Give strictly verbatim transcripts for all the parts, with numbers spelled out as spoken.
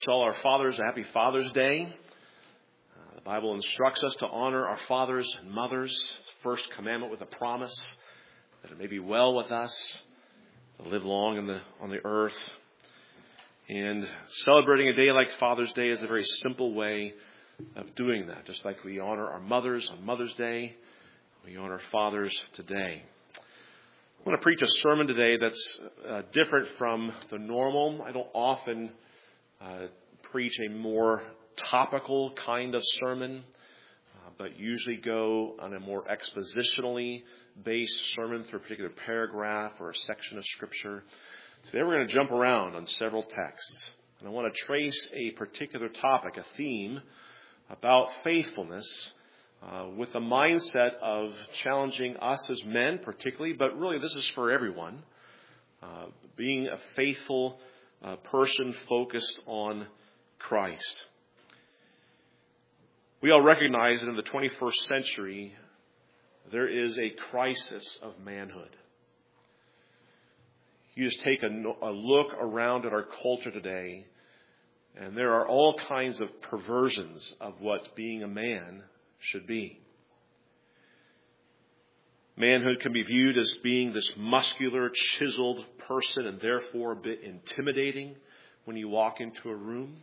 All our fathers, a happy Father's Day. Uh, the Bible instructs us to honor our fathers and mothers. First commandment with a promise that it may be well with us, to live long in the, on the earth. And celebrating a day like Father's Day is a very simple way of doing that. Just like we honor our mothers on Mother's Day, we honor fathers today. I want to preach a sermon today that's uh, different from the normal. I don't often Uh, preach a more topical kind of sermon, uh, but usually go on a more expositionally based sermon through a particular paragraph or a section of Scripture. Today we're going to jump around on several texts, and I want to trace a particular topic, a theme about faithfulness, uh, with the mindset of challenging us as men particularly, but really this is for everyone, uh, being a faithful A person focused on Christ. We all recognize that in the twenty-first century, there is a crisis of manhood. You just take a, a look around at our culture today, and there are all kinds of perversions of what being a man should be. Manhood can be viewed as being this muscular, chiseled person and therefore a bit intimidating when you walk into a room.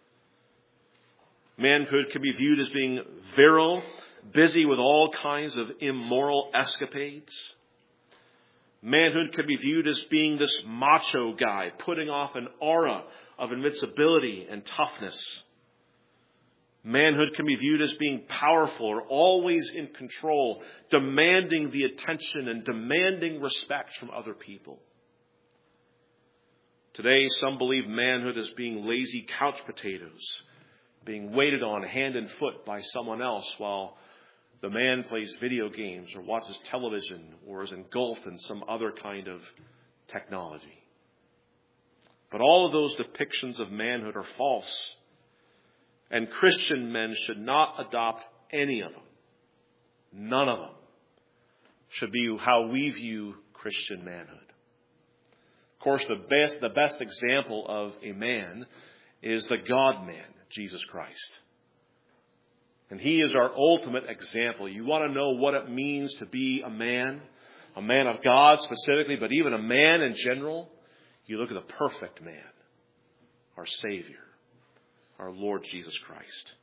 Manhood can be viewed as being virile, busy with all kinds of immoral escapades. Manhood can be viewed as being this macho guy, putting off an aura of invincibility and toughness. Manhood can be viewed as being powerful or always in control, demanding the attention and demanding respect from other people. Today, some believe manhood as being lazy couch potatoes, being waited on hand and foot by someone else while the man plays video games or watches television or is engulfed in some other kind of technology. But all of those depictions of manhood are false. And Christian men should not adopt any of them. None of them should be how we view Christian manhood. Of course, the best, the best example of a man is the God-man, Jesus Christ. And He is our ultimate example. You want to know what it means to be a man, a man of God specifically, but even a man in general, you look at the perfect man, our Savior, our Lord Jesus Christ.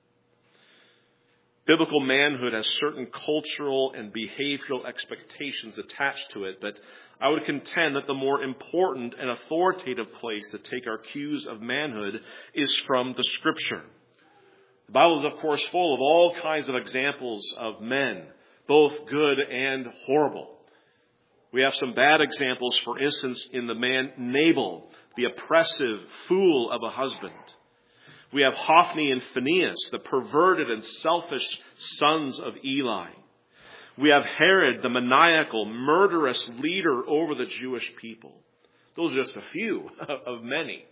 Biblical manhood has certain cultural and behavioral expectations attached to it, but I would contend that the more important and authoritative place to take our cues of manhood is from the Scripture. The Bible is, of course, full of all kinds of examples of men, both good and horrible. We have some bad examples, for instance, in the man Nabal, the oppressive fool of a husband. We have Hophni and Phinehas, the perverted and selfish sons of Eli. We have Herod, the maniacal, murderous leader over the Jewish people. Those are just a few of many.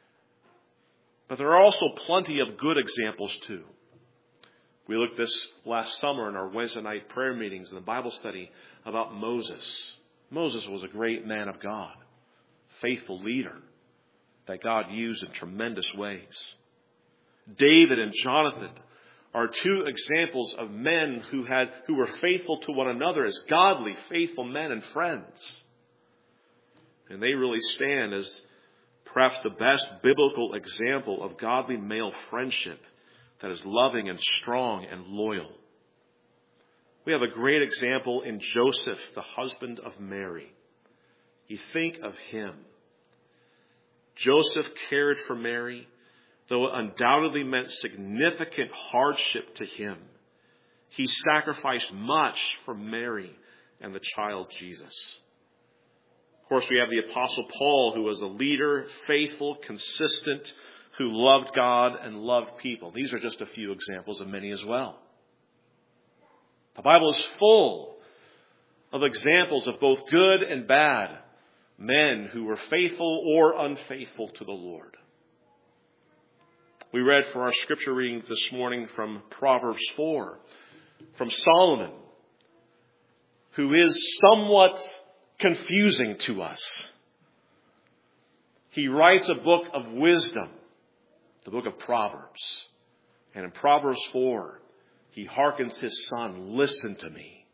But there are also plenty of good examples too. We looked this last summer in our Wednesday night prayer meetings and the Bible study about Moses. Moses was a great man of God, faithful leader that God used in tremendous ways. David and Jonathan are two examples of men who had who were faithful to one another as godly, faithful men and friends. And they really stand as perhaps the best biblical example of godly male friendship that is loving and strong and loyal. We have a great example in Joseph, the husband of Mary. You think of him. Joseph cared for Mary, though it undoubtedly meant significant hardship to him. He sacrificed much for Mary and the child Jesus. Of course, we have the Apostle Paul, who was a leader, faithful, consistent, who loved God and loved people. These are just a few examples of many as well. The Bible is full of examples of both good and bad men who were faithful or unfaithful to the Lord. We read for our scripture reading this morning from Proverbs four, from Solomon, who is somewhat confusing to us. He writes a book of wisdom. the book of Proverbs. And in Proverbs four, he hearkens his son, listen to me.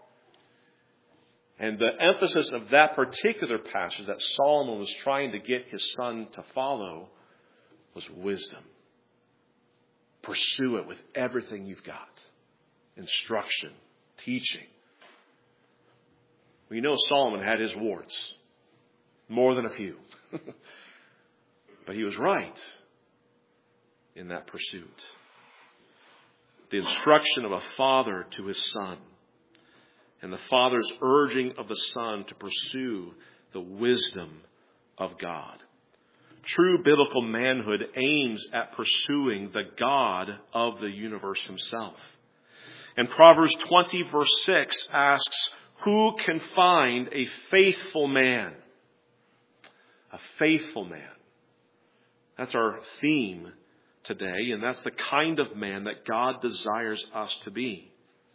And the emphasis of that particular passage that Solomon was trying to get his son to follow was wisdom. Pursue it with everything you've got. Instruction, teaching. We know Solomon had his warts. More than a few. But he was right in that pursuit. The instruction of a father to his son. And the father's urging of the son to pursue the wisdom of God. True biblical manhood aims at pursuing the God of the universe himself. And Proverbs twenty verse six asks, who can find a faithful man? A faithful man. That's our theme today, and that's the kind of man that God desires us to be.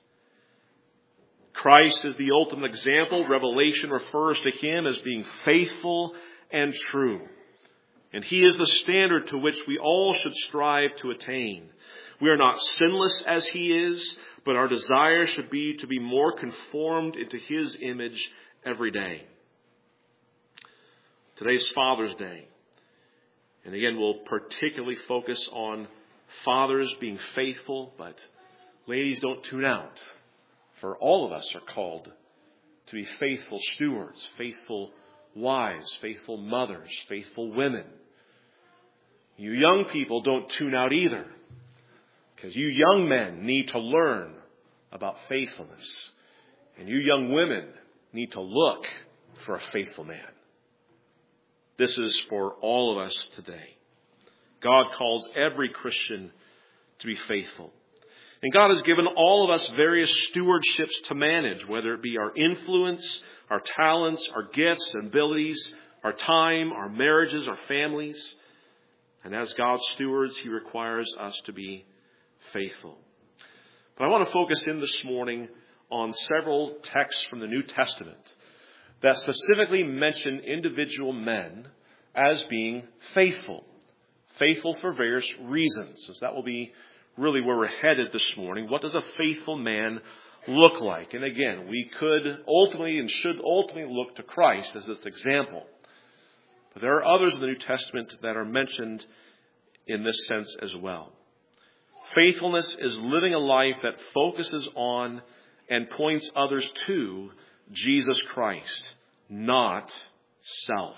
Christ is the ultimate example. Revelation refers to him as being faithful and true. And he is the standard to which we all should strive to attain. We are not sinless as he is, but our desire should be to be more conformed into his image every day. Today's Father's Day. And again, we'll particularly focus on fathers being faithful, but ladies, don't tune out. For all of us are called to be faithful stewards, faithful wives, faithful mothers, faithful women. You young people don't tune out either, because you young men need to learn about faithfulness. And you young women need to look for a faithful man. This is for all of us today. God calls every Christian to be faithful. And God has given all of us various stewardships to manage, whether it be our influence, our talents, our gifts and abilities, our time, our marriages, our families. And as God's stewards, he requires us to be faithful. But I want to focus in this morning on several texts from the New Testament that specifically mention individual men as being faithful. Faithful for various reasons. So that will be really where we're headed this morning. What does a faithful man look like? And again, we could ultimately and should ultimately look to Christ as this example. But there are others in the New Testament that are mentioned in this sense as well. Faithfulness is living a life that focuses on and points others to Jesus Christ, not self.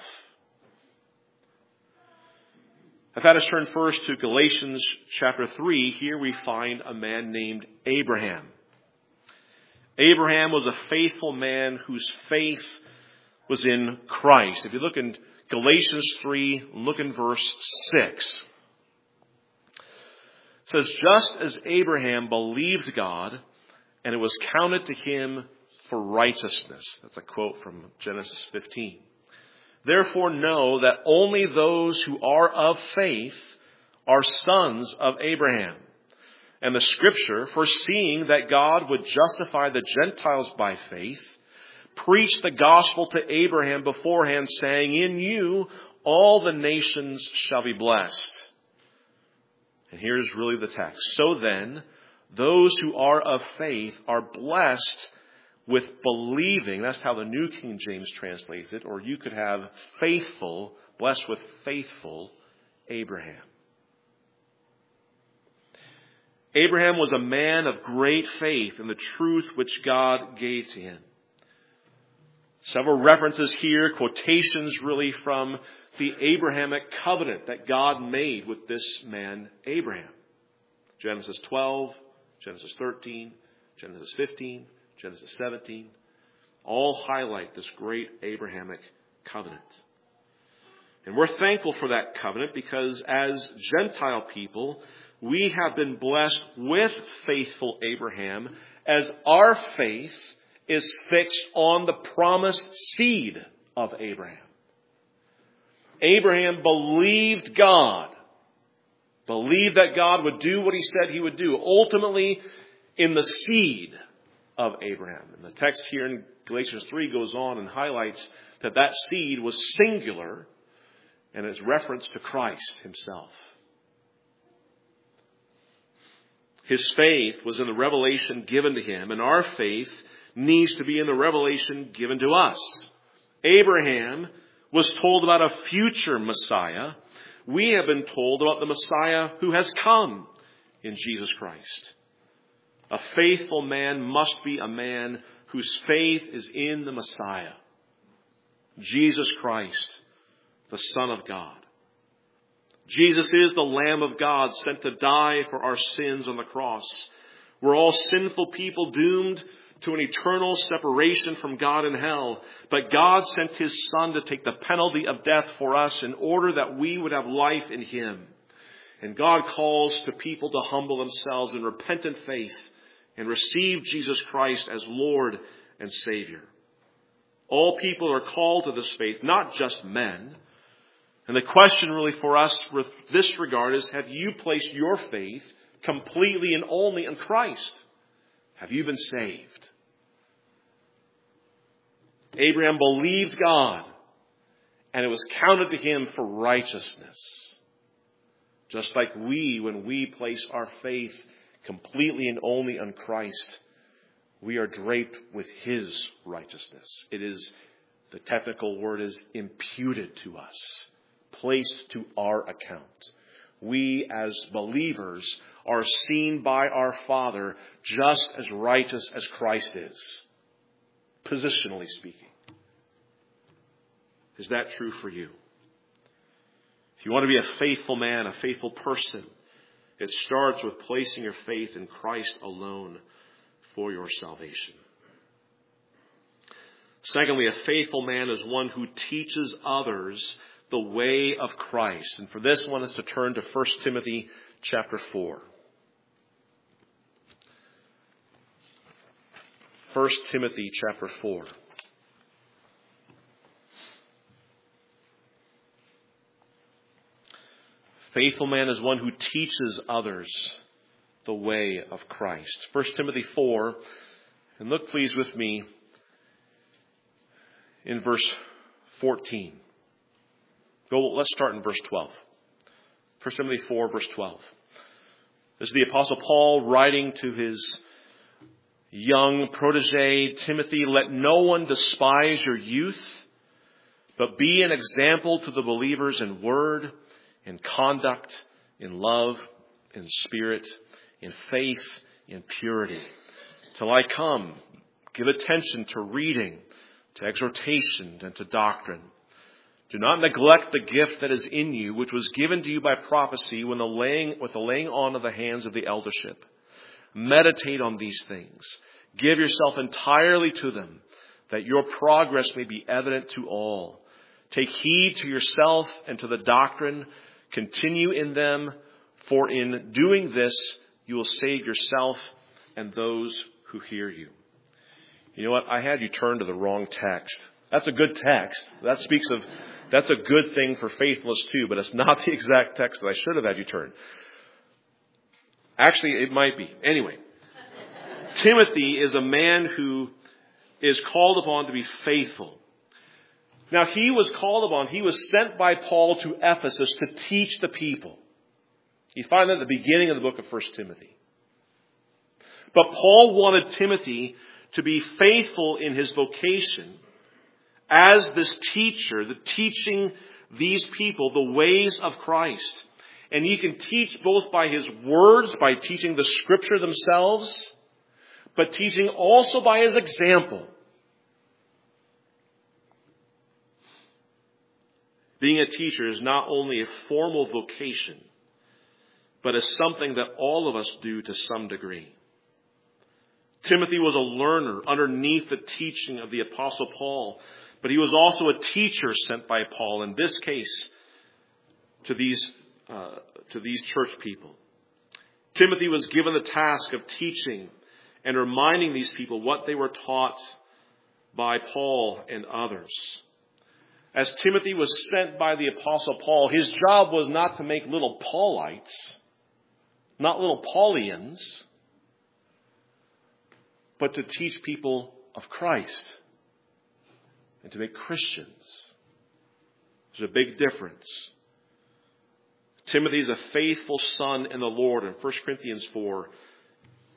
I've had us turn first to Galatians chapter three. Here we find a man named Abraham. Abraham was a faithful man whose faith was in Christ. If you look in Galatians three, look in verse six. It says, just as Abraham believed God, and it was counted to him for righteousness. That's a quote from Genesis fifteen. Therefore know that only those who are of faith are sons of Abraham. And the scripture, foreseeing that God would justify the Gentiles by faith, preached the gospel to Abraham beforehand, saying, in you all the nations shall be blessed. And here's really the text. So then, those who are of faith are blessed with believing. That's how the New King James translates it. Or you could have faithful, blessed with faithful Abraham. Abraham was a man of great faith in the truth which God gave to him. Several references here, quotations really from the Abrahamic covenant that God made with this man, Abraham. Genesis twelve, Genesis thirteen, Genesis fifteen, Genesis seventeen, all highlight this great Abrahamic covenant. And we're thankful for that covenant because as Gentile people, we have been blessed with faithful Abraham as our faith is fixed on the promised seed of Abraham. Abraham believed God, believed that God would do what he said he would do, ultimately in the seed of Abraham. And the text here in Galatians three goes on and highlights that that seed was singular and is reference to Christ himself. His faith was in the revelation given to him, and our faith needs to be in the revelation given to us. Abraham was told about a future Messiah. We have been told about the Messiah who has come in Jesus Christ. A faithful man must be a man whose faith is in the Messiah, Jesus Christ, the Son of God. Jesus is the Lamb of God sent to die for our sins on the cross. We're all sinful people doomed to an eternal separation from God in hell. But God sent His Son to take the penalty of death for us in order that we would have life in Him. And God calls to people to humble themselves in repentant faith and receive Jesus Christ as Lord and Savior. All people are called to this faith, not just men. And the question really for us with this regard is, have you placed your faith completely and only in Christ? Have you been saved? Abraham believed God, and it was counted to him for righteousness. Just like we, when we place our faith completely and only on Christ, we are draped with His righteousness. It is, the technical word is imputed to us, placed to our account. We as believers are seen by our Father just as righteous as Christ is, positionally speaking. Is that true for you? If you want to be a faithful man, a faithful person, it starts with placing your faith in Christ alone for your salvation. Secondly, a faithful man is one who teaches others the way of Christ. And for this one is to turn to First Timothy chapter four. First Timothy chapter four. Faithful man is one who teaches others the way of Christ. First Timothy four, and look please with me in verse fourteen. Go, let's start in verse twelve. First Timothy four, verse twelve. This is the Apostle Paul writing to his young protege, Timothy. Let no one despise your youth, but be an example to the believers in word, in conduct, in love, in spirit, in faith, in purity. Till I come, give attention to reading, to exhortation, and to doctrine. Do not neglect the gift that is in you, which was given to you by prophecy when the laying, with the laying on of the hands of the eldership. Meditate on these things. Give yourself entirely to them, that your progress may be evident to all. Take heed to yourself and to the doctrine. Continue in them, for in doing this, you will save yourself and those who hear you. You know what? I had you turn to the wrong text. That's a good text. That speaks of, that's a good thing for faithfulness too, but it's not the exact text that I should have had you turn. Actually, it might be. Anyway, Timothy is a man who is called upon to be faithful. Now, he was called upon, he was sent by Paul to Ephesus to teach the people. You find that at the beginning of the book of First Timothy. But Paul wanted Timothy to be faithful in his vocation as this teacher, the teaching these people the ways of Christ. And he can teach both by his words, by teaching the Scripture themselves, but teaching also by his example. Being a teacher is not only a formal vocation, but is something that all of us do to some degree. Timothy was a learner underneath the teaching of the Apostle Paul, but he was also a teacher sent by Paul, in this case, to these, uh, to these church people. Timothy was given the task of teaching and reminding these people what they were taught by Paul and others. As Timothy was sent by the Apostle Paul, his job was not to make little Paulites, not little Paulians, but to teach people of Christ and to make Christians. There's a big difference. Timothy is a faithful son in the Lord. In First Corinthians four,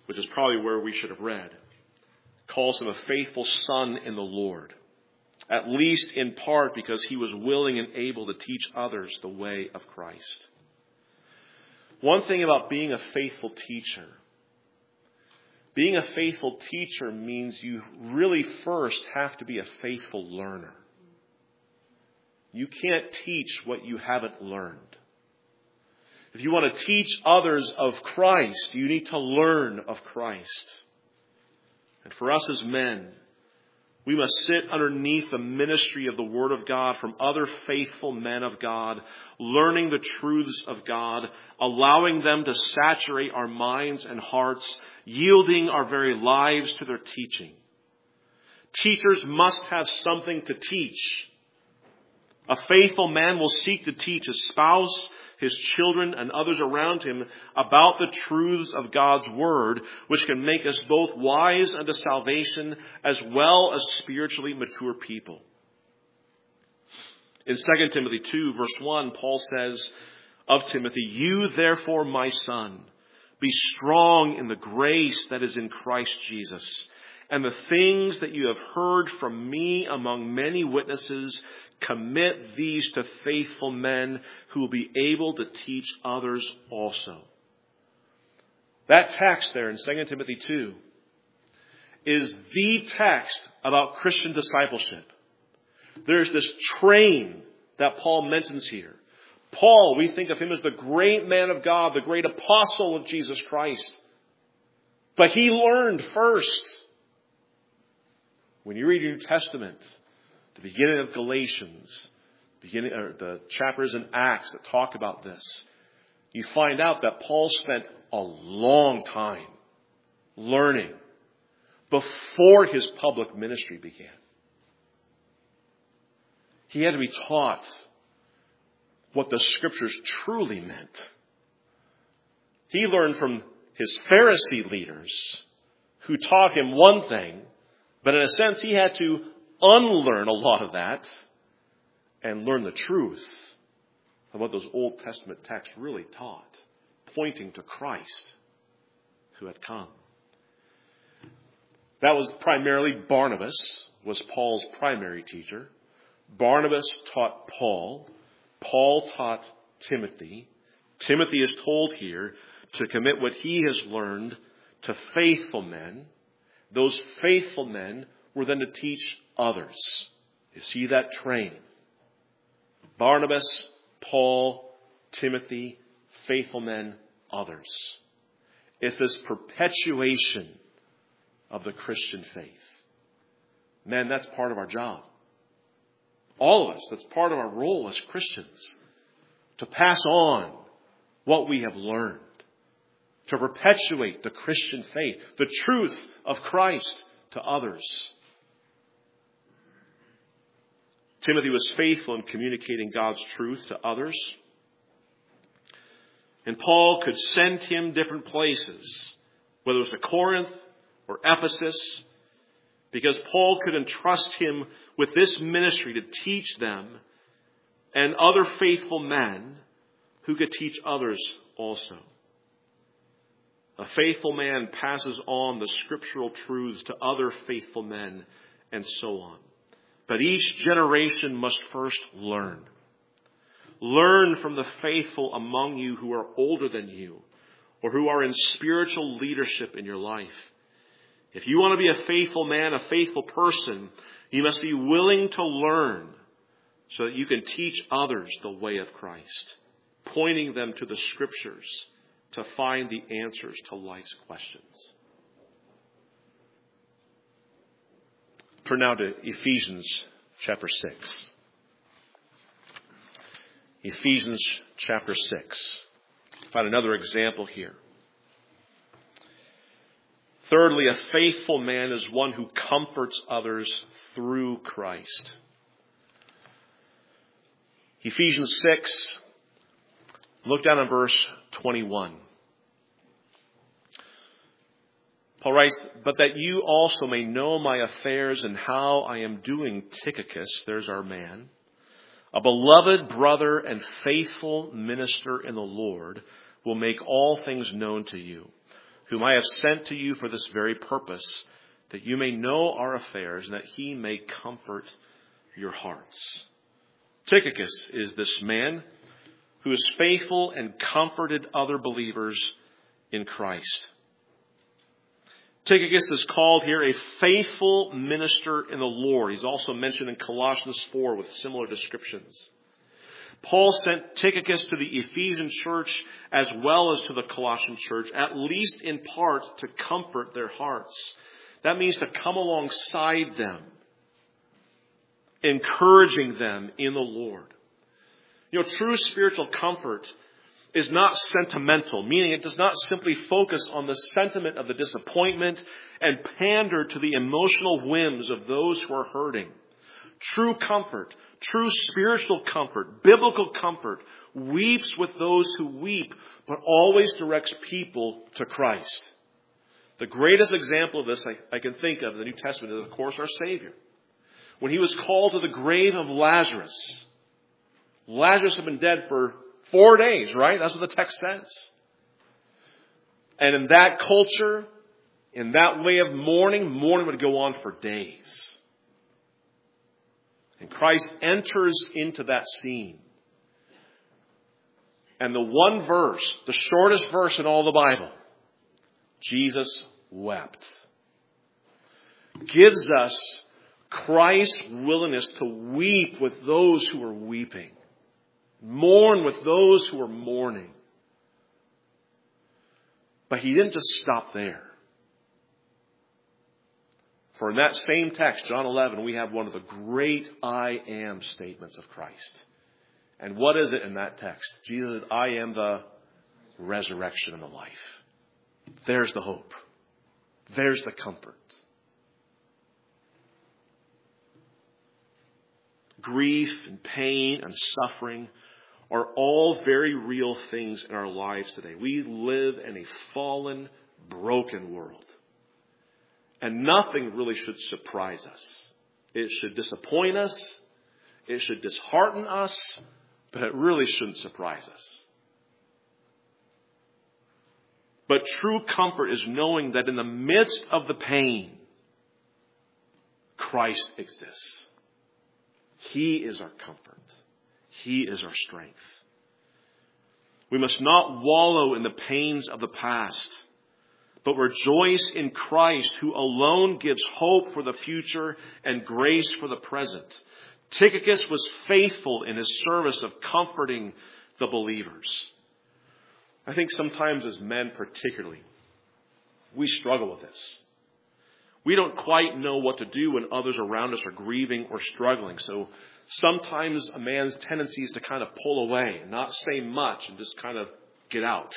which is probably where we should have read, calls him a faithful son in the Lord, at least in part because he was willing and able to teach others the way of Christ. One thing about being a faithful teacher, being a faithful teacher means you really first have to be a faithful learner. You can't teach what you haven't learned. If you want to teach others of Christ, you need to learn of Christ. And for us as men, we must sit underneath the ministry of the Word of God from other faithful men of God, learning the truths of God, allowing them to saturate our minds and hearts, yielding our very lives to their teaching. Teachers must have something to teach. A faithful man will seek to teach his spouse, his children, and others around him about the truths of God's Word, which can make us both wise unto salvation as well as spiritually mature people. In Second Timothy two, verse one, Paul says of Timothy, "You therefore, my son, be strong in the grace that is in Christ Jesus, and the things that you have heard from me among many witnesses, commit these to faithful men who will be able to teach others also." That text there in Second Timothy two is the text about Christian discipleship. There's this train that Paul mentions here. Paul, we think of him as the great man of God, the great apostle of Jesus Christ. But he learned first. When you read your New Testament, the beginning of Galatians, beginning or the chapters in Acts that talk about this, you find out that Paul spent a long time learning before his public ministry began. He had to be taught what the Scriptures truly meant. He learned from his Pharisee leaders who taught him one thing, but in a sense he had to unlearn a lot of that and learn the truth of what those Old Testament texts really taught, pointing to Christ who had come. That was primarily Barnabas, was Paul's primary teacher. Barnabas taught Paul. Paul taught Timothy. Timothy is told here to commit what he has learned to faithful men. Those faithful men were then to teach others. You see that train. Barnabas, Paul, Timothy, faithful men, others. It's this perpetuation of the Christian faith. Men, that's part of our job. All of us, that's part of our role as Christians. To pass on what we have learned. To perpetuate the Christian faith, the truth of Christ to others. Timothy was faithful in communicating God's truth to others. And Paul could send him different places, whether it was to Corinth or Ephesus, because Paul could entrust him with this ministry to teach them and other faithful men who could teach others also. A faithful man passes on the scriptural truths to other faithful men and so on. But each generation must first learn. Learn from the faithful among you who are older than you or who are in spiritual leadership in your life. If you want to be a faithful man, a faithful person, you must be willing to learn so that you can teach others the way of Christ, pointing them to the Scriptures to find the answers to life's questions. Turn now to Ephesians chapter six. Ephesians chapter six. Find another example here. Thirdly, a faithful man is one who comforts others through Christ. Ephesians six, look down at verse twenty-one. Paul writes, "But that you also may know my affairs and how I am doing Tychicus," there's our man, "a beloved brother and faithful minister in the Lord, will make all things known to you. whom I have sent to you for this very purpose, that you may know our affairs and that he may comfort your hearts. Tychicus is this man who is faithful and comforted other believers in Christ. Tychicus is called here a faithful minister in the Lord. He's also mentioned in Colossians four with similar descriptions. Paul sent Tychicus to the Ephesian church as well as to the Colossian church, at least in part to comfort their hearts. That means to come alongside them, encouraging them in the Lord. You know, true spiritual comfort is not sentimental, meaning it does not simply focus on the sentiment of the disappointment and pander to the emotional whims of those who are hurting. True comfort, true spiritual comfort, biblical comfort, weeps with those who weep, but always directs people to Christ. The greatest example of this I, I can think of in the New Testament is, of course, our Savior. When he was called to the grave of Lazarus, Lazarus had been dead for four days, right? That's what the text says. And in that culture, in that way of mourning, mourning would go on for days. And Christ enters into that scene. And the one verse, the shortest verse in all the Bible, Jesus wept, gives us Christ's willingness to weep with those who are weeping, mourn with those who are mourning. But he didn't just stop there. For in that same text, John eleven, we have one of the great I am statements of Christ. And what is it in that text? Jesus said, I am the resurrection and the life. There's the hope. There's the comfort. Grief and pain and suffering are all very real things in our lives today. We live in a fallen, broken world. And nothing really should surprise us. It should disappoint us. It should dishearten us. But it really shouldn't surprise us. But true comfort is knowing that in the midst of the pain, Christ exists. He is our comfort. He is our strength. We must not wallow in the pains of the past, but rejoice in Christ, who alone gives hope for the future and grace for the present. Tychicus was faithful in his service of comforting the believers. I think sometimes as men particularly, we struggle with this. We don't quite know what to do when others around us are grieving or struggling. So sometimes a man's tendency is to kind of pull away and not say much and just kind of get out.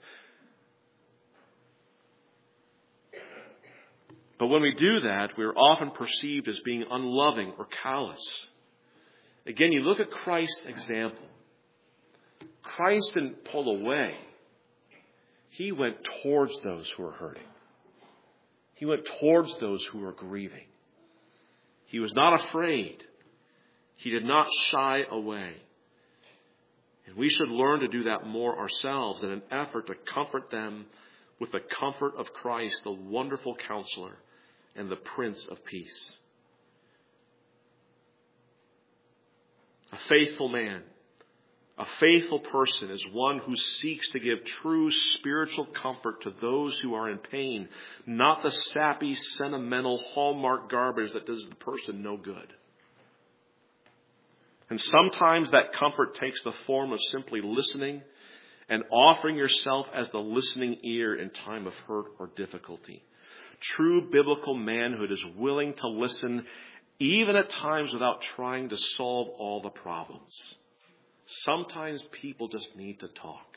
But when we do that, we're often perceived as being unloving or callous. Again, you look at Christ's example. Christ didn't pull away. He went towards those who are hurting. He went towards those who are grieving. He was not afraid. He did not shy away. And we should learn to do that more ourselves in an effort to comfort them with the comfort of Christ, the wonderful Counselor and the Prince of Peace. A faithful man, a faithful person is one who seeks to give true spiritual comfort to those who are in pain, not the sappy, sentimental, hallmark garbage that does the person no good. And sometimes that comfort takes the form of simply listening and offering yourself as the listening ear in time of hurt or difficulty. True biblical manhood is willing to listen, even at times without trying to solve all the problems. Sometimes people just need to talk.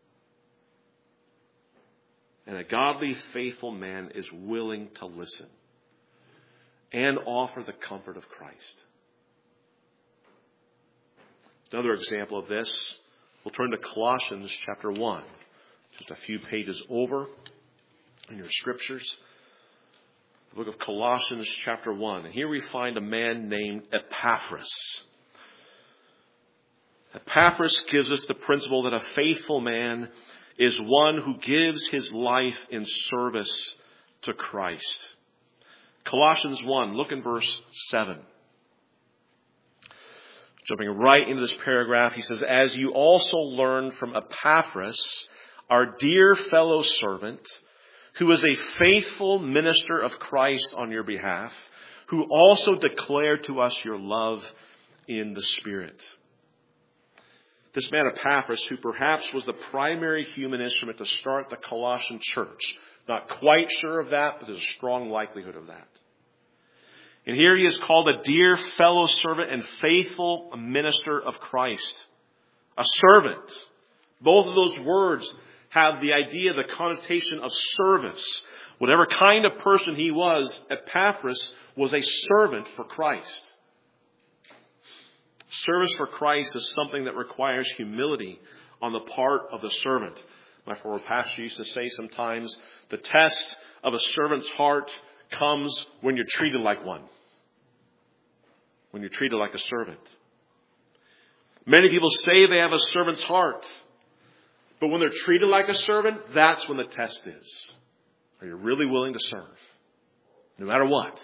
And a godly, faithful man is willing to listen and offer the comfort of Christ. Another example of this, we'll turn to Colossians chapter one, just a few pages over in your scriptures. The book of Colossians chapter one. And here we find a man named Epaphras. Epaphras gives us the principle that a faithful man is one who gives his life in service to Christ. Colossians one, look in verse seven. Jumping right into this paragraph, he says, as you also learned from Epaphras, our dear fellow servant, who is a faithful minister of Christ on your behalf, who also declared to us your love in the Spirit. This man Epaphras, who perhaps was the primary human instrument to start the Colossian church. Not quite sure of that, but there's a strong likelihood of that. And here he is called a dear fellow servant and faithful minister of Christ. A servant. Both of those words have the idea, the connotation of service. Whatever kind of person he was, Epaphras was a servant for Christ. Service for Christ is something that requires humility on the part of the servant. My former pastor used to say sometimes, the test of a servant's heart comes when you're treated like one. When you're treated like a servant. Many people say they have a servant's heart. But when they're treated like a servant, that's when the test is. Are you really willing to serve? No matter what.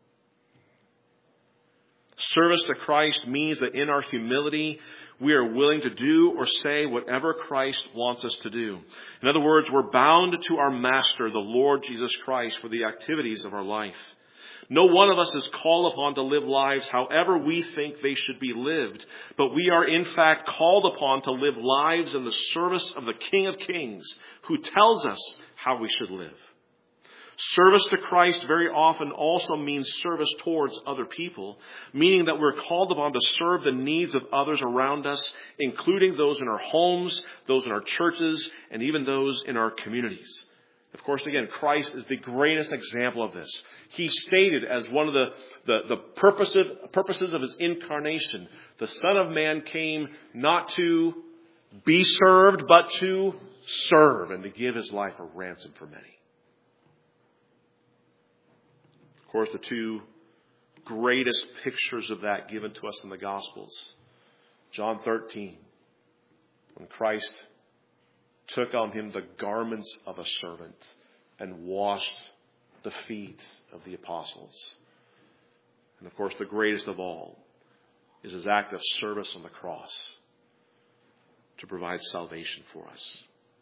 Service to Christ means that in our humility, we are willing to do or say whatever Christ wants us to do. In other words, we're bound to our Master, the Lord Jesus Christ, for the activities of our life. No one of us is called upon to live lives however we think they should be lived, but we are in fact called upon to live lives in the service of the King of Kings, who tells us how we should live. Service to Christ very often also means service towards other people, meaning that we're called upon to serve the needs of others around us, including those in our homes, those in our churches, and even those in our communities. Of course, again, Christ is the greatest example of this. He stated as one of the, the, the purposes, purposes of his incarnation, the Son of Man came not to be served, but to serve and to give his life a ransom for many. Of course, the two greatest pictures of that given to us in the Gospels. John thirteen, when Christ took on him the garments of a servant and washed the feet of the apostles. And of course, the greatest of all is his act of service on the cross to provide salvation for us.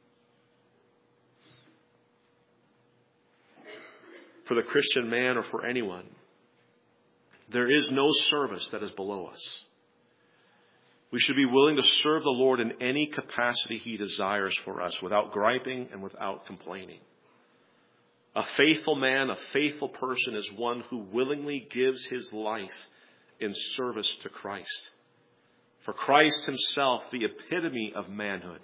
For the Christian man or for anyone, there is no service that is below us. We should be willing to serve the Lord in any capacity he desires for us, without griping and without complaining. A faithful man, a faithful person, is one who willingly gives his life in service to Christ. For Christ himself, the epitome of manhood,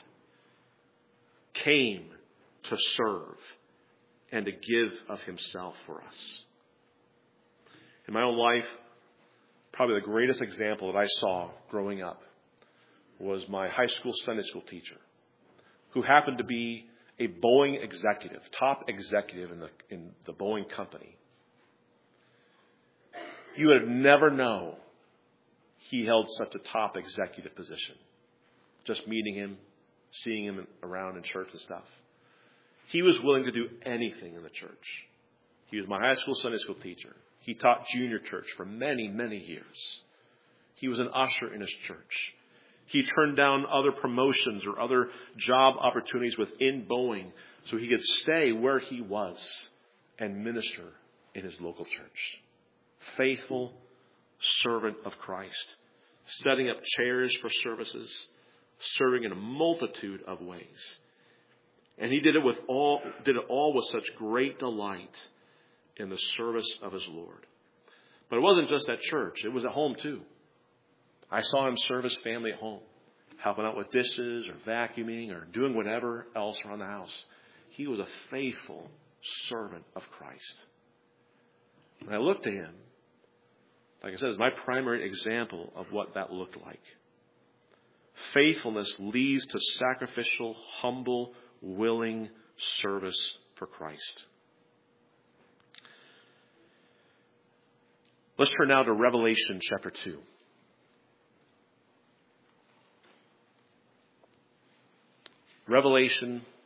came to serve and to give of himself for us. In my own life, probably the greatest example that I saw growing up was my high school Sunday school teacher, who happened to be a Boeing executive, top executive in the, in the Boeing company. You would never know he held such a top executive position. Just meeting him, seeing him around in church and stuff. He was willing to do anything in the church. He was my high school Sunday school teacher. He taught junior church for many, many years. He was an usher in his church. He turned down other promotions or other job opportunities within Boeing so he could stay where he was and minister in his local church. Faithful servant of Christ, setting up chairs for services, serving in a multitude of ways. And he did it with all, did it all with such great delight in the service of his Lord. But it wasn't just at church. It was at home too. I saw him serve his family at home, helping out with dishes or vacuuming or doing whatever else around the house. He was a faithful servant of Christ. When I looked to him, like I said, it's my primary example of what that looked like. Faithfulness leads to sacrificial, humble, willing service for Christ. Let's turn now to Revelation chapter two. Revelation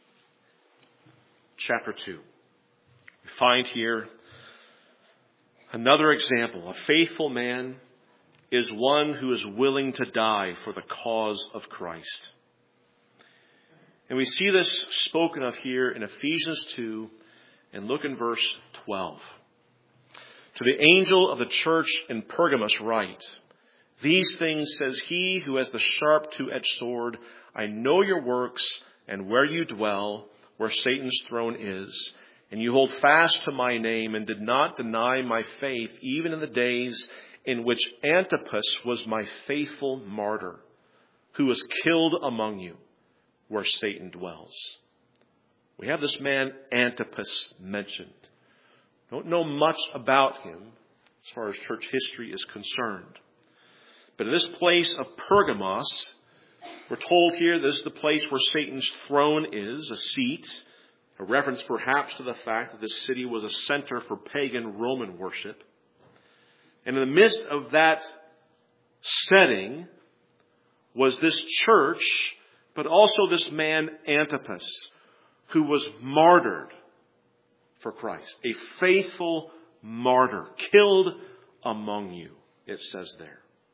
chapter two. We find here another example. A faithful man is one who is willing to die for the cause of Christ. And we see this spoken of here in Ephesians two, and look in verse twelve. To the angel of the church in Pergamos write, "These things says he who has the sharp two-edged sword. I know your works and where you dwell, where Satan's throne is. And you hold fast to my name and did not deny my faith, even in the days in which Antipas was my faithful martyr, who was killed among you, where Satan dwells." We have this man Antipas mentioned. Don't know much about him as far as church history is concerned. But in this place of Pergamos, we're told here this is the place where Satan's throne is, a seat, a reference perhaps to the fact that this city was a center for pagan Roman worship. And in the midst of that setting was this church, but also this man Antipas, who was martyred for Christ. A faithful martyr, killed among you, it says there.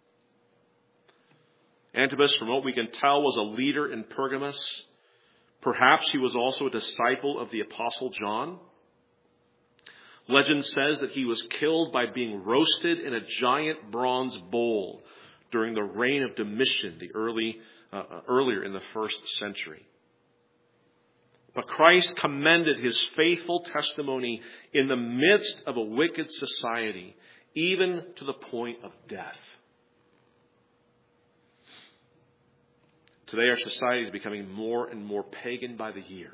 Antipas, from what we can tell, was a leader in Pergamos. Perhaps he was also a disciple of the Apostle John. Legend says that he was killed by being roasted in a giant bronze bowl during the reign of Domitian, the early, uh, earlier in the first century. But Christ commended his faithful testimony in the midst of a wicked society, even to the point of death. Today our society is becoming more and more pagan by the year.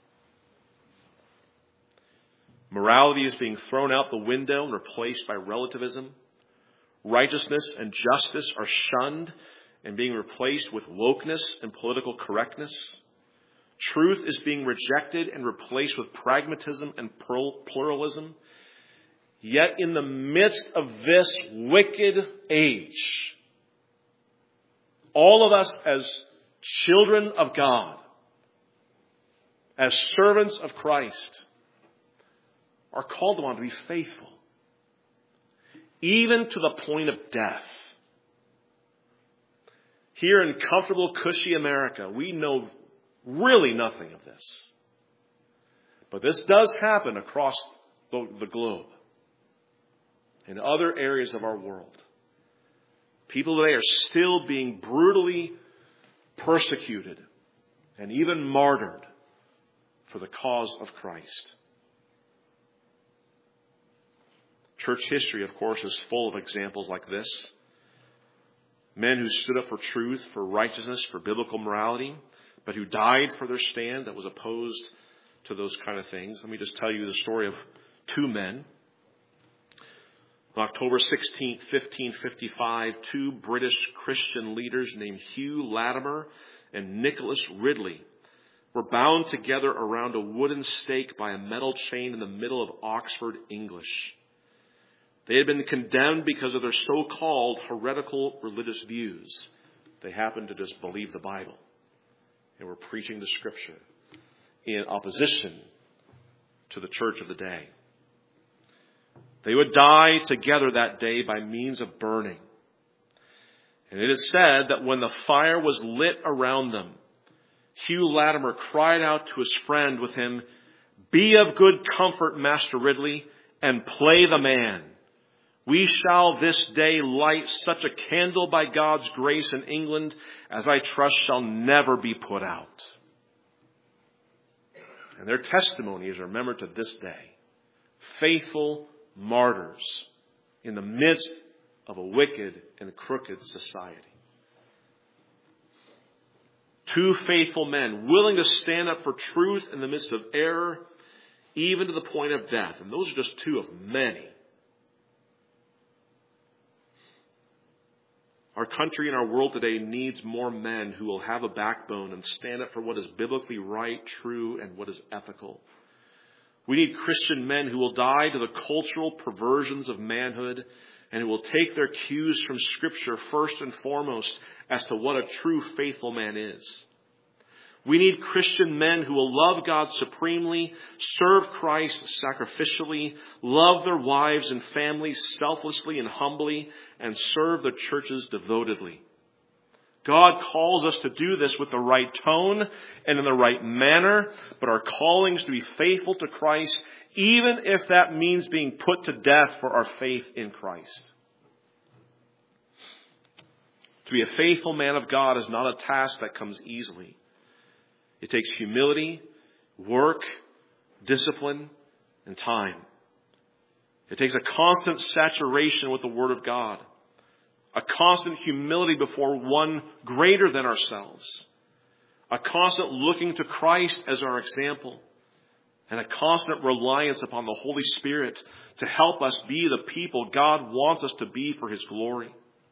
Morality is being thrown out the window and replaced by relativism. Righteousness and justice are shunned and being replaced with wokeness and political correctness. Truth is being rejected and replaced with pragmatism and pluralism. Yet in the midst of this wicked age, all of us as children of God, as servants of Christ, are called upon to be faithful, even to the point of death. Here in comfortable, cushy America, we know really nothing of this. But this does happen across the globe, in other areas of our world. People today are still being brutally persecuted and even martyred for the cause of Christ. Church history, of course, is full of examples like this. Men who stood up for truth, for righteousness, for biblical morality, but who died for their stand that was opposed to those kind of things. Let me just tell you the story of two men. On October sixteenth, fifteen fifty-five, two British Christian leaders named Hugh Latimer and Nicholas Ridley were bound together around a wooden stake by a metal chain in the middle of Oxford, England. They had been condemned because of their so-called heretical religious views. They happened to just believe the Bible and were preaching the Scripture in opposition to the church of the day. They would die together that day by means of burning. And it is said that when the fire was lit around them, Hugh Latimer cried out to his friend with him, "Be of good comfort, Master Ridley, and play the man. We shall this day light such a candle by God's grace in England as I trust shall never be put out." And their testimony is remembered to this day. Faithful martyrs in the midst of a wicked and crooked society. Two faithful men willing to stand up for truth in the midst of error, even to the point of death. And those are just two of many. Our country and our world today needs more men who will have a backbone and stand up for what is biblically right, true, and what is ethical. We need Christian men who will die to the cultural perversions of manhood and who will take their cues from Scripture first and foremost as to what a true faithful man is. We need Christian men who will love God supremely, serve Christ sacrificially, love their wives and families selflessly and humbly, and serve the churches devotedly. God calls us to do this with the right tone and in the right manner, but our calling is to be faithful to Christ, even if that means being put to death for our faith in Christ. To be a faithful man of God is not a task that comes easily. It takes humility, work, discipline, and time. It takes a constant saturation with the Word of God, a constant humility before one greater than ourselves, a constant looking to Christ as our example, and a constant reliance upon the Holy Spirit to help us be the people God wants us to be for His glory.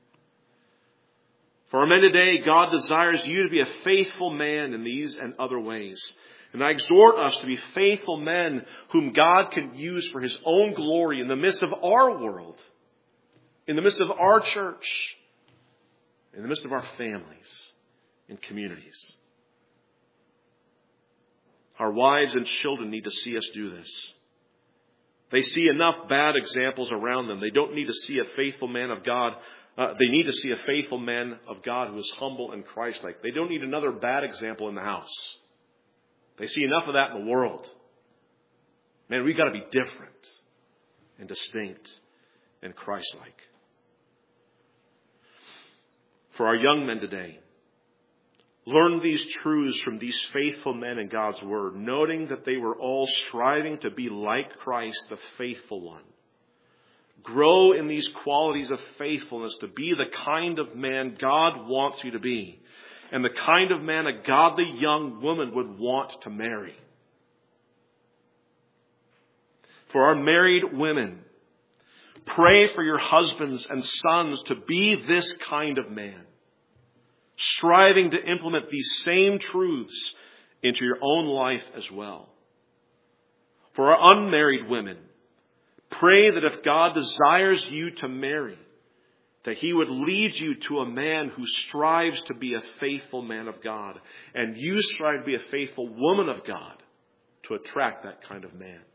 For our men today, God desires you to be a faithful man in these and other ways. And I exhort us to be faithful men whom God can use for His own glory in the midst of our world, in the midst of our church, in the midst of our families and communities. Our wives and children need to see us do this. They see enough bad examples around them. They don't need to see a faithful man of God. Uh, they need to see a faithful man of God who is humble and Christ-like. They don't need another bad example in the house. They see enough of that in the world. Man, we've got to be different and distinct and Christ-like. For our young men today, learn these truths from these faithful men in God's Word, noting that they were all striving to be like Christ, the faithful one. Grow in these qualities of faithfulness to be the kind of man God wants you to be, and the kind of man a godly young woman would want to marry. For our married women, pray for your husbands and sons to be this kind of man, striving to implement these same truths into your own life as well. For our unmarried women, pray that if God desires you to marry, that He would lead you to a man who strives to be a faithful man of God, and you strive to be a faithful woman of God to attract that kind of man.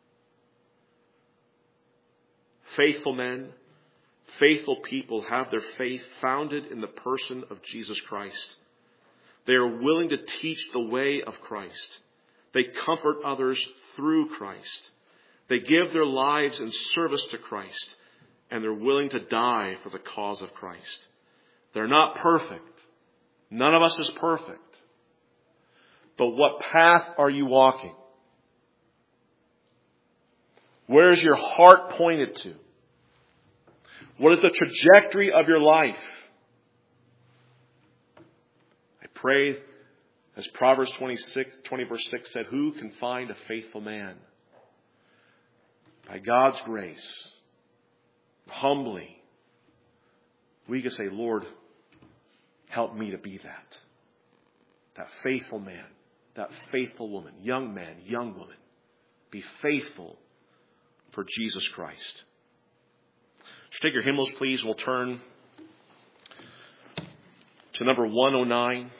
Faithful men, faithful people have their faith founded in the person of Jesus Christ. They are willing to teach the way of Christ. They comfort others through Christ. They give their lives in service to Christ, and they're willing to die for the cause of Christ. They're not perfect. None of us is perfect. But what path are you walking? Where is your heart pointed to? What is the trajectory of your life? I pray, as Proverbs twenty-six, twenty verse six said, who can find a faithful man? By God's grace, humbly, we can say, Lord, help me to be that. That faithful man, that faithful woman, young man, young woman. Be faithful for Jesus Christ. Just take your hymnals, please. We'll turn to number one oh nine.